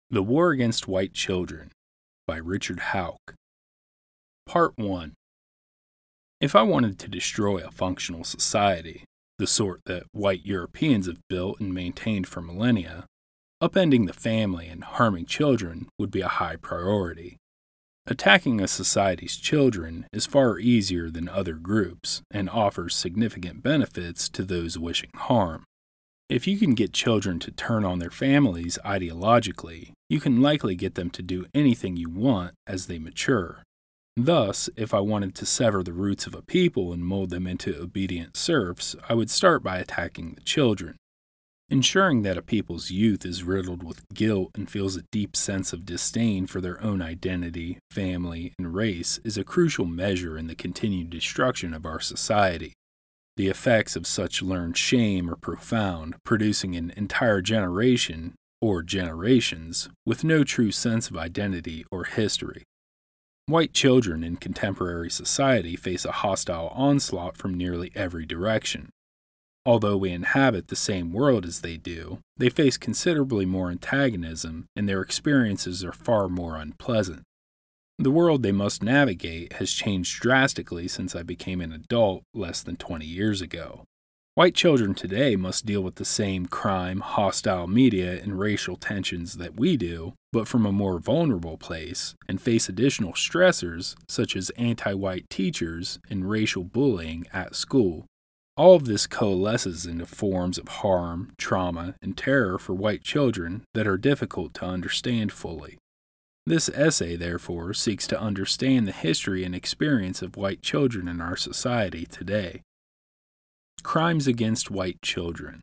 The War Against White Children by Richard Hauck. Part 1. If I wanted to destroy a functional society, the sort that white Europeans have built and maintained for millennia, upending the family and harming children would be a high priority. Attacking a society's children is far easier than other groups and offers significant benefits to those wishing harm. If you can get children to turn on their families ideologically, you can likely get them to do anything you want as they mature. Thus, if I wanted to sever the roots of a people and mold them into obedient serfs, I would start by attacking the children. Ensuring that a people's youth is riddled with guilt and feels a deep sense of disdain for their own identity, family, and race is a crucial measure in the continued destruction of our society. The effects of such learned shame are profound, producing an entire generation, or generations, with no true sense of identity or history. White children in contemporary society face a hostile onslaught from nearly every direction. Although we inhabit the same world as they do, they face considerably more antagonism, and their experiences are far more unpleasant. The world they must navigate has changed drastically since I became an adult less than 20 years ago. White children today must deal with the same crime, hostile media, and racial tensions that we do, but from a more vulnerable place, and face additional stressors such as anti-white teachers and racial bullying at school. All of this coalesces into forms of harm, trauma, and terror for white children that are difficult to understand fully. This essay, therefore, seeks to understand the history and experience of white children in our society today. Crimes against white children.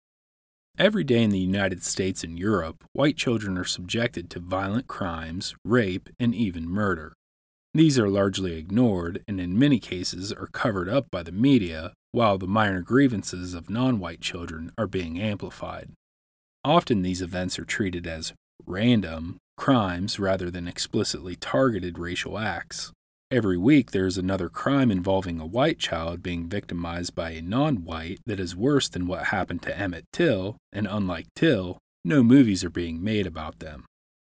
Every day in the United States and Europe, white children are subjected to violent crimes, rape, and even murder. These are largely ignored and in many cases are covered up by the media, while the minor grievances of non-white children are being amplified. Often these events are treated as random crimes rather than explicitly targeted racial acts. Every week there is another crime involving a white child being victimized by a non-white that is worse than what happened to Emmett Till, and unlike Till, no movies are being made about them.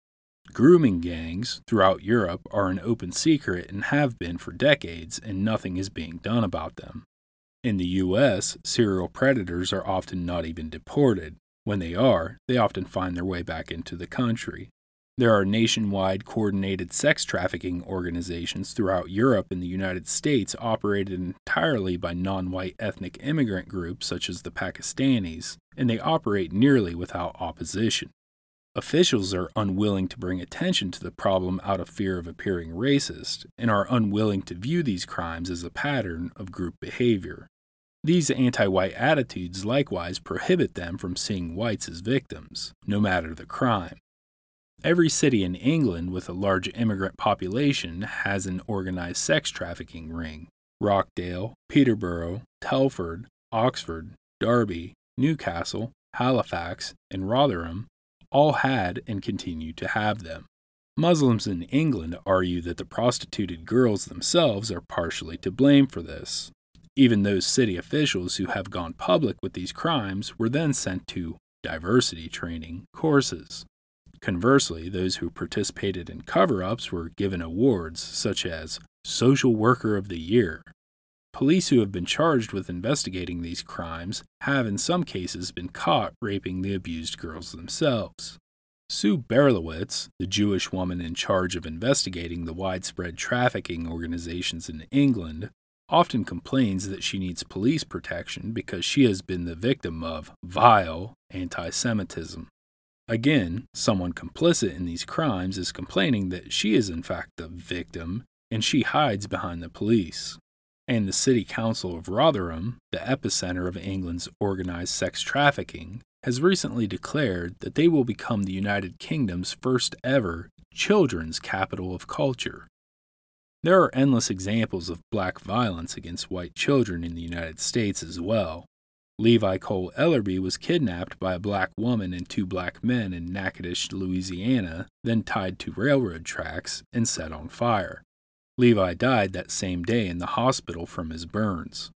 Grooming gangs throughout Europe are an open secret and have been for decades, and nothing is being done about them. In the U.S., serial predators are often not even deported. When they are, they often find their way back into the country. There are nationwide coordinated sex trafficking organizations throughout Europe and the United States operated entirely by non-white ethnic immigrant groups such as the Pakistanis, and they operate nearly without opposition. Officials are unwilling to bring attention to the problem out of fear of appearing racist, and are unwilling to view these crimes as a pattern of group behavior. These anti-white attitudes likewise prohibit them from seeing whites as victims, no matter the crime. Every city in England with a large immigrant population has an organized sex trafficking ring. Rockdale, Peterborough, Telford, Oxford, Derby, Newcastle, Halifax, and Rotherham all had and continue to have them. Muslims in England argue that the prostituted girls themselves are partially to blame for this. Even those city officials who have gone public with these crimes were then sent to diversity training courses. Conversely, those who participated in cover-ups were given awards such as Social Worker of the Year. Police who have been charged with investigating these crimes have in some cases been caught raping the abused girls themselves. Sue Berlowitz, the Jewish woman in charge of investigating the widespread trafficking organizations in England, often complains that she needs police protection because she has been the victim of vile anti-Semitism. Again, someone complicit in these crimes is complaining that she is in fact the victim, and she hides behind the police. And the City Council of Rotherham, the epicenter of England's organized sex trafficking, has recently declared that they will become the United Kingdom's first ever children's capital of culture. There are endless examples of black violence against white children in the United States as well. Levi Cole Ellerby was kidnapped by a black woman and two black men in Natchitoches, Louisiana, then tied to railroad tracks and set on fire. Levi died that same day in the hospital from his burns.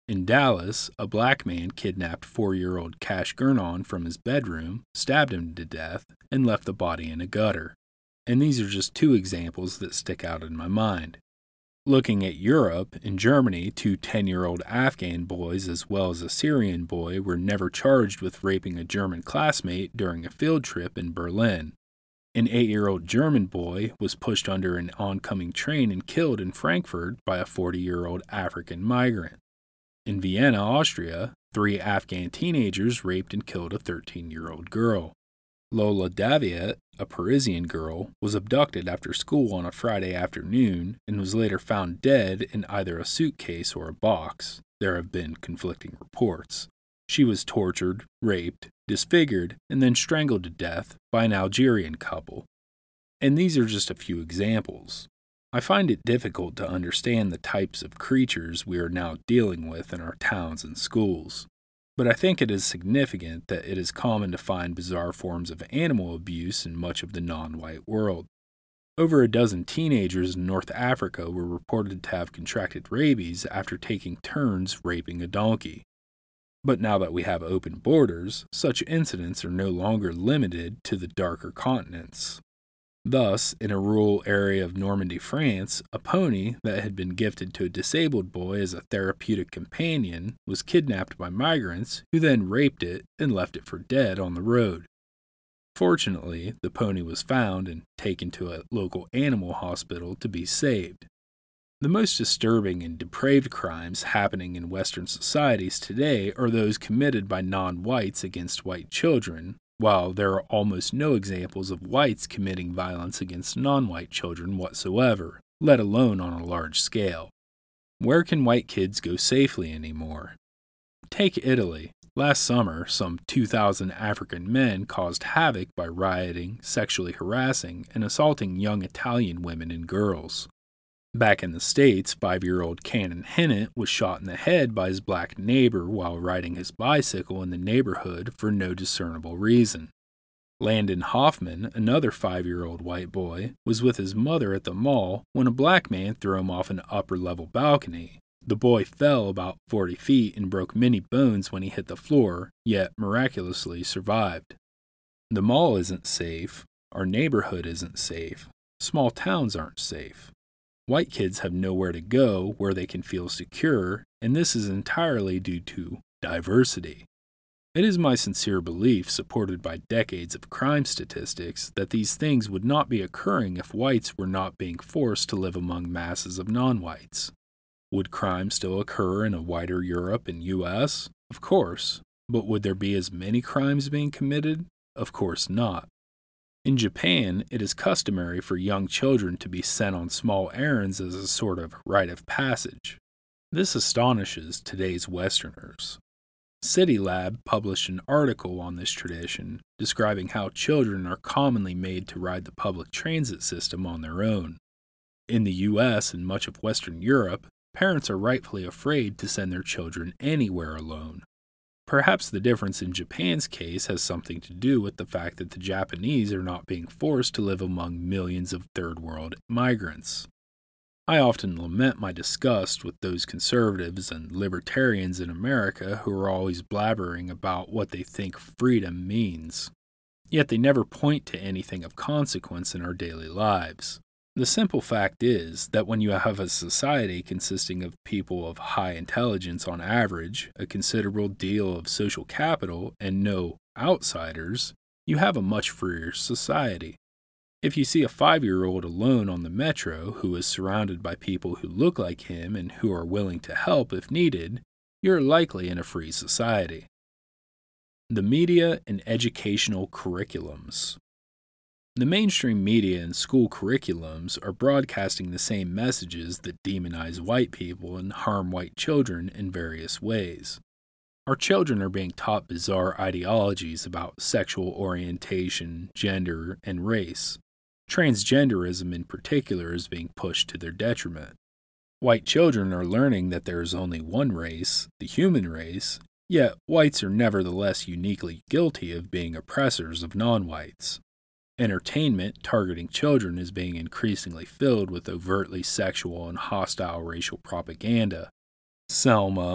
In Dallas, a black man kidnapped 4-year-old Cash Gurnon from his bedroom, stabbed him to death, and left the body in a gutter. And these are just two examples that stick out in my mind. Looking at Europe, in Germany, 2 10-year-old Afghan boys as well as a Syrian boy were never charged with raping a German classmate during a field trip in Berlin. An 8-year-old German boy was pushed under an oncoming train and killed in Frankfurt by a 40-year-old African migrant. In Vienna, Austria, 3 Afghan teenagers raped and killed a 13-year-old girl. Lola Daviet, a Parisian girl, was abducted after school on a Friday afternoon and was later found dead in either a suitcase or a box. There have been conflicting reports. She was tortured, raped, disfigured, and then strangled to death by an Algerian couple. And these are just a few examples. I find it difficult to understand the types of creatures we are now dealing with in our towns and schools. But I think it is significant that it is common to find bizarre forms of animal abuse in much of the non-white world. Over a dozen teenagers in North Africa were reported to have contracted rabies after taking turns raping a donkey. But now that we have open borders, such incidents are no longer limited to the darker continents. Thus, in a rural area of Normandy, France, a pony that had been gifted to a disabled boy as a therapeutic companion was kidnapped by migrants who then raped it and left it for dead on the road. Fortunately, the pony was found and taken to a local animal hospital to be saved. The most disturbing and depraved crimes happening in Western societies today are those committed by non-whites against white children, while there are almost no examples of whites committing violence against non-white children whatsoever, let alone on a large scale. Where can white kids go safely anymore? Take Italy. Last summer, some 2,000 African men caused havoc by rioting, sexually harassing, and assaulting young Italian women and girls. Back in the States, 5-year-old Cannon Hinnant was shot in the head by his black neighbor while riding his bicycle in the neighborhood for no discernible reason. Landon Hoffman, another 5-year-old white boy, was with his mother at the mall when a black man threw him off an upper-level balcony. The boy fell about 40 feet and broke many bones when he hit the floor, yet miraculously survived. The mall isn't safe. Our neighborhood isn't safe. Small towns aren't safe. White kids have nowhere to go where they can feel secure, and this is entirely due to diversity. It is my sincere belief, supported by decades of crime statistics, that these things would not be occurring if whites were not being forced to live among masses of non-whites. Would crime still occur in a wider Europe and US? Of course. But would there be as many crimes being committed? Of course not. In Japan, it is customary for young children to be sent on small errands as a sort of rite of passage. This astonishes today's Westerners. CityLab published an article on this tradition, describing how children are commonly made to ride the public transit system on their own. In the US and much of Western Europe, parents are rightfully afraid to send their children anywhere alone. Perhaps the difference in Japan's case has something to do with the fact that the Japanese are not being forced to live among millions of third-world migrants. I often lament my disgust with those conservatives and libertarians in America who are always blabbering about what they think freedom means. Yet they never point to anything of consequence in our daily lives. The simple fact is that when you have a society consisting of people of high intelligence on average, a considerable deal of social capital, and no outsiders, you have a much freer society. If you see a 5-year-old alone on the metro who is surrounded by people who look like him and who are willing to help if needed, you're likely in a free society. The media and educational curriculums. The mainstream media and school curriculums are broadcasting the same messages that demonize white people and harm white children in various ways. Our children are being taught bizarre ideologies about sexual orientation, gender, and race. Transgenderism in particular is being pushed to their detriment. White children are learning that there is only one race, the human race, yet whites are nevertheless uniquely guilty of being oppressors of non-whites. Entertainment targeting children is being increasingly filled with overtly sexual and hostile racial propaganda. Selma,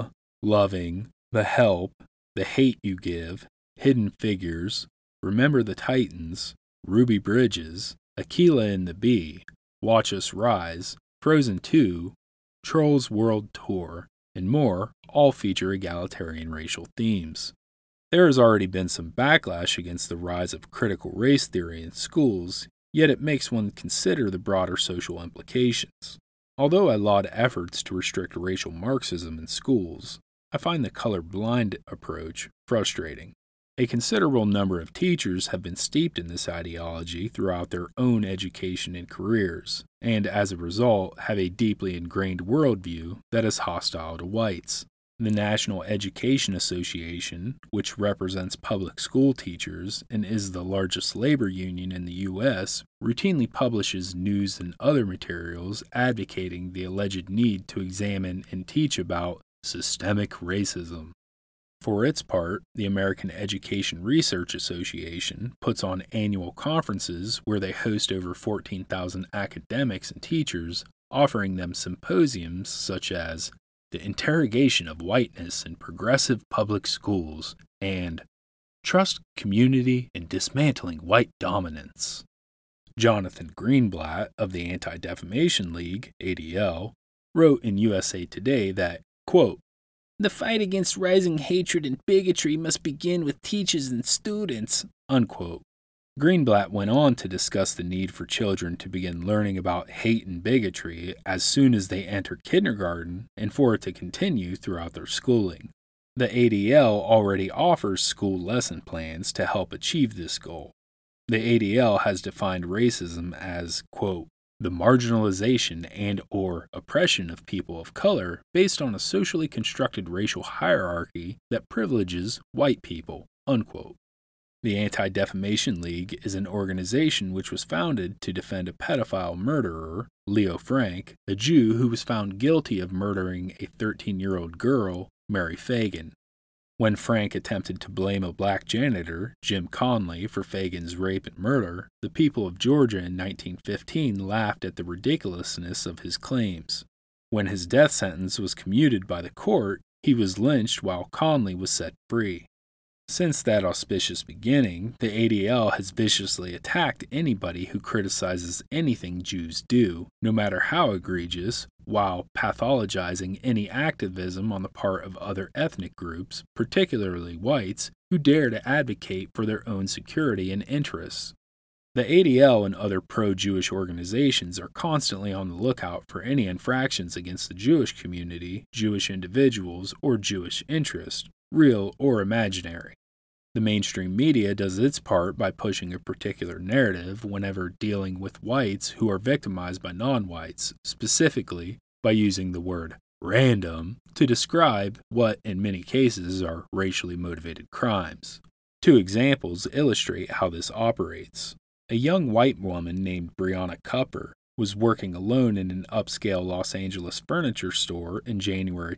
Loving, The Help, The Hate U Give, Hidden Figures, Remember the Titans, Ruby Bridges, Aquila and the Bee, Watch Us Rise, Frozen 2, Trolls World Tour, and more all feature egalitarian racial themes. There has already been some backlash against the rise of critical race theory in schools, yet it makes one consider the broader social implications. Although I laud efforts to restrict racial Marxism in schools, I find the colorblind approach frustrating. A considerable number of teachers have been steeped in this ideology throughout their own education and careers, and as a result have a deeply ingrained worldview that is hostile to whites. The National Education Association, which represents public school teachers and is the largest labor union in the U.S., routinely publishes news and other materials advocating the alleged need to examine and teach about systemic racism. For its part, the American Education Research Association puts on annual conferences where they host over 14,000 academics and teachers, offering them symposiums such as The Interrogation of Whiteness in Progressive Public Schools and Trust, Community, and Dismantling White Dominance. Jonathan Greenblatt of the Anti-Defamation League, ADL, wrote in USA Today that, quote, "The fight against rising hatred and bigotry must begin with teachers and students," unquote. Greenblatt went on to discuss the need for children to begin learning about hate and bigotry as soon as they enter kindergarten and for it to continue throughout their schooling. The ADL already offers school lesson plans to help achieve this goal. The ADL has defined racism as, quote, "the marginalization and or oppression of people of color based on a socially constructed racial hierarchy that privileges white people," unquote. The Anti-Defamation League is an organization which was founded to defend a pedophile murderer, Leo Frank, a Jew who was found guilty of murdering a 13-year-old girl, Mary Fagan. When Frank attempted to blame a black janitor, Jim Conley, for Fagan's rape and murder, the people of Georgia in 1915 laughed at the ridiculousness of his claims. When his death sentence was commuted by the court, he was lynched while Conley was set free. Since that auspicious beginning, the ADL has viciously attacked anybody who criticizes anything Jews do, no matter how egregious, while pathologizing any activism on the part of other ethnic groups, particularly whites, who dare to advocate for their own security and interests. The ADL and other pro-Jewish organizations are constantly on the lookout for any infractions against the Jewish community, Jewish individuals, or Jewish interest, real or imaginary. The mainstream media does its part by pushing a particular narrative whenever dealing with whites who are victimized by non-whites, specifically by using the word random to describe what in many cases are racially motivated crimes. Two examples illustrate how this operates. A young white woman named Brianna Kupfer was working alone in an upscale Los Angeles furniture store in January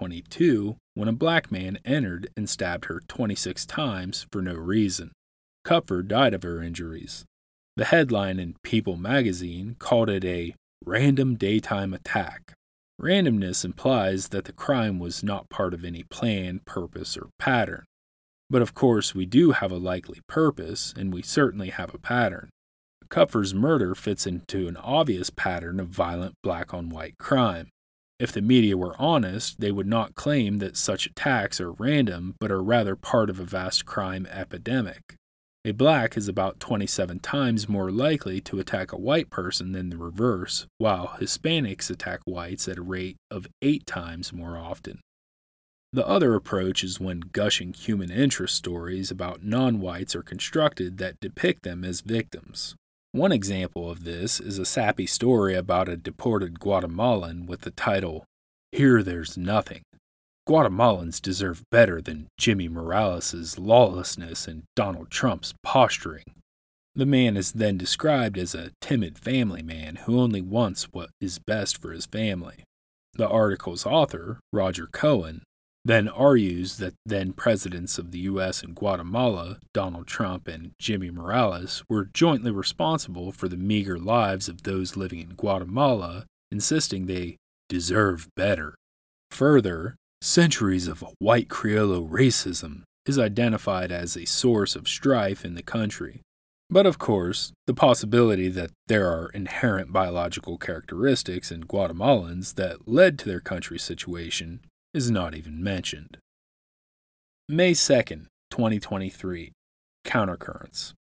2022 when a black man entered and stabbed her 26 times for no reason. Kupfer died of her injuries. The headline in People magazine called it a random daytime attack. Randomness implies that the crime was not part of any plan, purpose, or pattern. But of course we do have a likely purpose, and we certainly have a pattern. Kupfer's murder fits into an obvious pattern of violent black-on-white crime. If the media were honest, they would not claim that such attacks are random, but are rather part of a vast crime epidemic. A black is about 27 times more likely to attack a white person than the reverse, while Hispanics attack whites at a rate of 8 times more often. The other approach is when gushing human interest stories about non-whites are constructed that depict them as victims. One example of this is a sappy story about a deported Guatemalan with the title, "Here There's Nothing. Guatemalans deserve better than Jimmy Morales' lawlessness and Donald Trump's posturing." The man is then described as a timid family man who only wants what is best for his family. The article's author, Roger Cohen, then argues that then presidents of the U.S. and Guatemala, Donald Trump and Jimmy Morales, were jointly responsible for the meager lives of those living in Guatemala, insisting they deserve better. Further, Centuries of white Criollo racism is identified as a source of strife in the country. But of course, the possibility that there are inherent biological characteristics in Guatemalans that led to their country's situation is not even mentioned. May 2nd, 2023. Countercurrents.